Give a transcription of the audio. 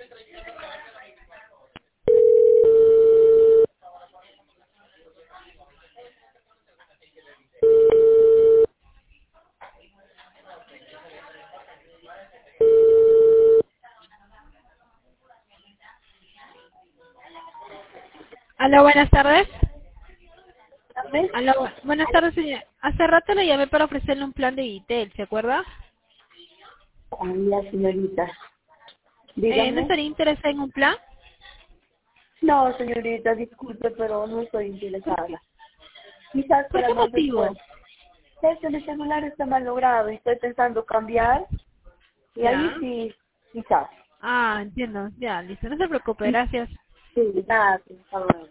Aló, buenas tardes. ¿Sabes? Aló, buenas tardes, señora. Hace rato le llamé para ofrecerle un plan de Itel, ¿se acuerda? La señorita. ¿No Dígame. estaría interesada en un plan? No, señorita, disculpe, pero no estoy ¿Por qué, interesada. Quizás por para qué más después. motivo? Mi celular está mal logrado y estoy pensando cambiar. Y ahí Ya. sí, quizás. Ah, entiendo. Ya, listo. No se preocupe, gracias. Sí, gracias. Hasta luego.